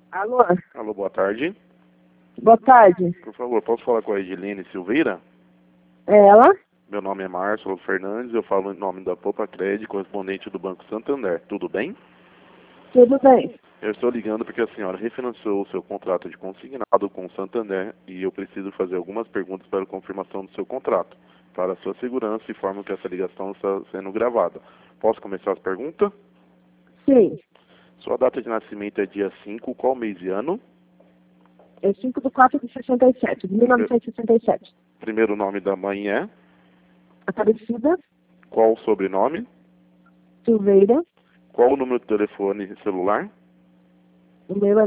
Alô? Alô, boa tarde. Boa tarde. Por favor, posso falar com a Edilene Silveira? É ela? Meu nome é Márcio Fernandes, eu falo em nome da Poupa Cred, correspondente do Banco Santander. Tudo bem? Tudo bem. Eu estou ligando porque a senhora refinanciou o seu contrato de consignado com o Santander e eu preciso fazer algumas perguntas para a confirmação do seu contrato. Para a sua segurança, informo que essa ligação está sendo gravada. Posso começar as perguntas? Sim. Sua data de nascimento é dia 5, qual mês e ano? É 5/4/67, de 1967. Primeiro nome da mãe é? Aparecida Qual o sobrenome? Silveira. Qual o número de telefone celular? O meu é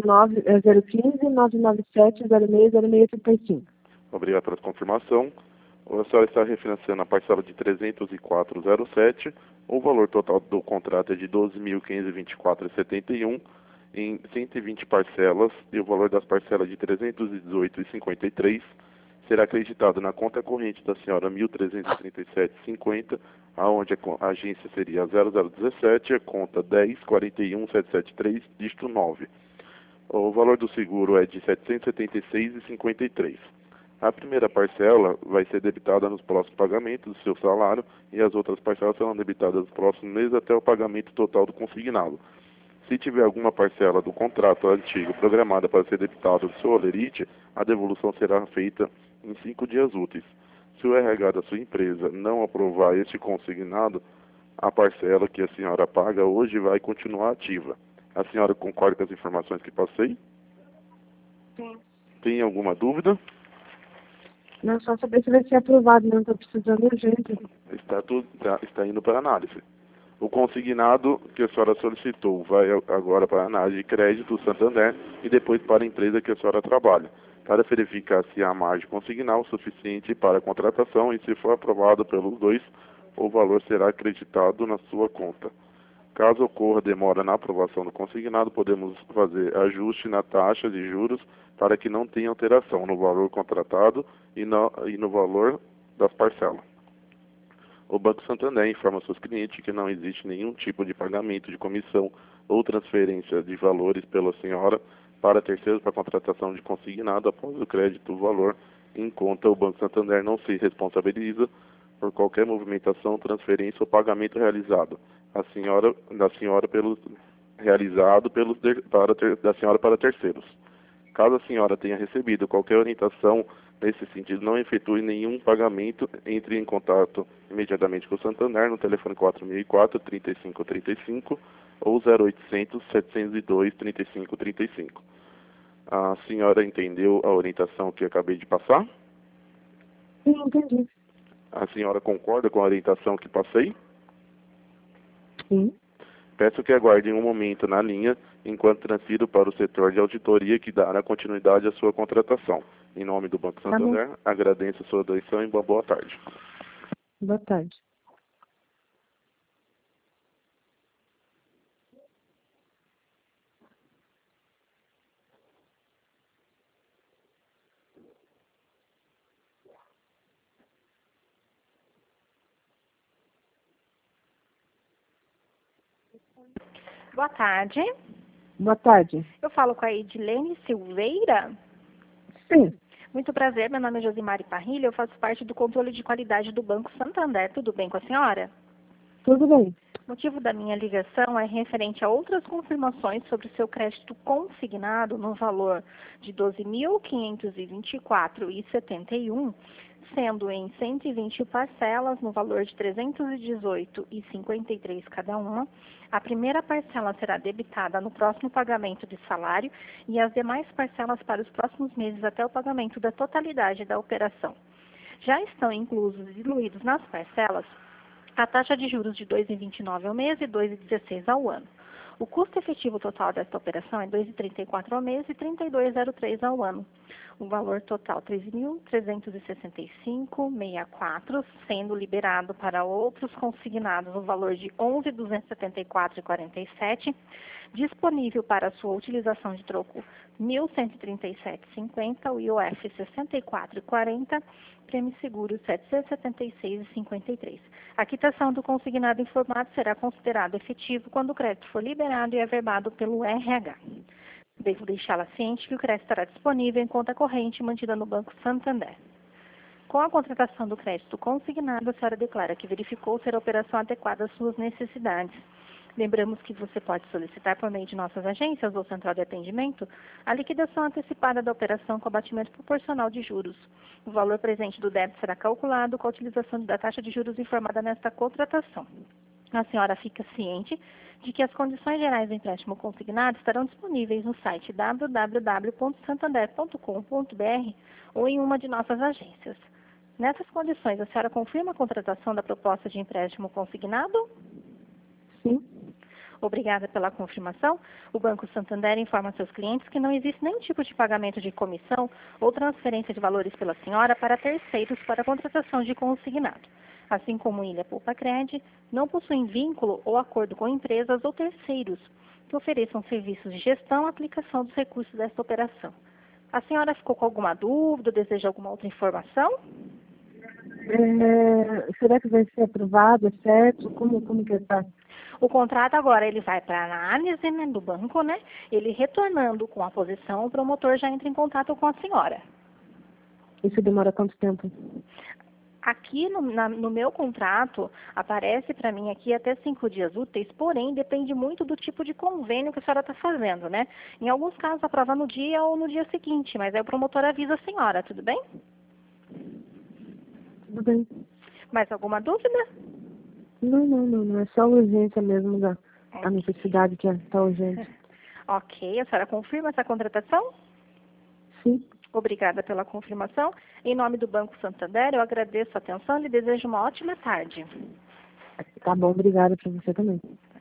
015-997-060635. Obrigado pela confirmação. A senhora está refinanciando a parcela de 304,07. O valor total do contrato é de 12.524,71 em 120 parcelas e o valor das parcelas de 318,53 será acreditado na conta corrente da senhora 1.337,50, aonde a agência seria 0017, a conta 10.41.773, dígito 9. O valor do seguro é de R$ 776,53. A primeira parcela vai ser debitada nos próximos pagamentos do seu salário e as outras parcelas serão debitadas nos próximos meses até o pagamento total do consignado. Se tiver alguma parcela do contrato antigo programada para ser debitada do seu holerite, a devolução será feita em 5 dias úteis. Se o RH da sua empresa não aprovar este consignado, a parcela que a senhora paga hoje vai continuar ativa. A senhora concorda com as informações que passei? Sim. Tem alguma dúvida? Não, só saber se vai ser aprovado, não estou precisando urgente. Está indo para análise. O consignado que a senhora solicitou vai agora para a análise de crédito do Santander e depois para a empresa que a senhora trabalha, para verificar se há margem consignal suficiente para a contratação e, se for aprovado pelos dois, o valor será acreditado na sua conta. Caso ocorra demora na aprovação do consignado, podemos fazer ajuste na taxa de juros para que não tenha alteração no valor contratado e no valor das parcelas. O Banco Santander informa seus clientes que não existe nenhum tipo de pagamento de comissão ou transferência de valores pela senhora para terceiros para contratação de consignado após o crédito do valor em conta. O Banco Santander não se responsabiliza por qualquer movimentação, transferência ou pagamento realizado da senhora da senhora para terceiros. Caso a senhora tenha recebido qualquer orientação nesse sentido, não efetue nenhum pagamento, entre em contato imediatamente com o Santander no telefone 4004-3535 ou 0800-702-3535. A senhora entendeu a orientação que acabei de passar? Sim, entendi. A senhora concorda com a orientação que passei? Sim. Peço que aguardem um momento na linha enquanto transfiro para o setor de auditoria que dará continuidade à sua contratação. Em nome do Banco Santander, agradeço a sua atenção e boa tarde. Boa tarde. Boa tarde. Boa tarde. Eu falo com a Edilene Silveira. Sim. Muito prazer, meu nome é Josimari Parrilha, eu faço parte do controle de qualidade do Banco Santander. Tudo bem com a senhora? Tudo bem. O motivo da minha ligação é referente a outras confirmações sobre o seu crédito consignado no valor de R$ 12.524,71, sendo em 120 parcelas no valor de R$ 318,53 cada uma. A primeira parcela será debitada no próximo pagamento de salário e as demais parcelas para os próximos meses até o pagamento da totalidade da operação. Já estão inclusos e diluídos nas parcelas a taxa de juros de 2,29 ao mês e 2,16 ao ano. O custo efetivo total desta operação é 2,34 ao mês e 32,03 ao ano. O valor total 3.365,64, sendo liberado para outros consignados o valor de 11.274,47, disponível para sua utilização de troco 1.137,50, o IOF 64,40, prêmio seguro 776,53. A quitação do consignado informado será considerado efetivo quando o crédito for liberado e averbado pelo RH. Devo deixá-la ciente que o crédito estará disponível em conta corrente mantida no Banco Santander. Com a contratação do crédito consignado, a senhora declara que verificou ser a operação adequada às suas necessidades. Lembramos que você pode solicitar por meio de nossas agências ou central de atendimento a liquidação antecipada da operação com abatimento proporcional de juros. O valor presente do débito será calculado com a utilização da taxa de juros informada nesta contratação. A senhora fica ciente de que as condições gerais do empréstimo consignado estarão disponíveis no site www.santander.com.br ou em uma de nossas agências. Nessas condições, a senhora confirma a contratação da proposta de empréstimo consignado? Sim. Obrigada pela confirmação. O Banco Santander informa seus clientes que não existe nenhum tipo de pagamento de comissão ou transferência de valores pela senhora para terceiros para a contratação de consignado. Assim como Ilha Poupa-Cred, não possuem vínculo ou acordo com empresas ou terceiros que ofereçam serviços de gestão e aplicação dos recursos desta operação. A senhora ficou com alguma dúvida, deseja alguma outra informação? Será que vai ser aprovado, é certo? Como que está? O contrato agora ele vai para a análise, né, do banco, né? Ele retornando com a posição, o promotor já entra em contato com a senhora. Isso demora quanto tempo? Aqui no meu contrato, aparece para mim aqui até 5 dias úteis, porém depende muito do tipo de convênio que a senhora está fazendo, né? Em alguns casos aprova no dia ou no dia seguinte, mas aí o promotor avisa a senhora, tudo bem? Tudo bem. Mais alguma dúvida? Não. É só urgência mesmo a necessidade que está urgente. Ok, a senhora confirma essa contratação? Sim. Obrigada pela confirmação. Em nome do Banco Santander, eu agradeço a atenção e lhe desejo uma ótima tarde. Tá bom, obrigada para você também.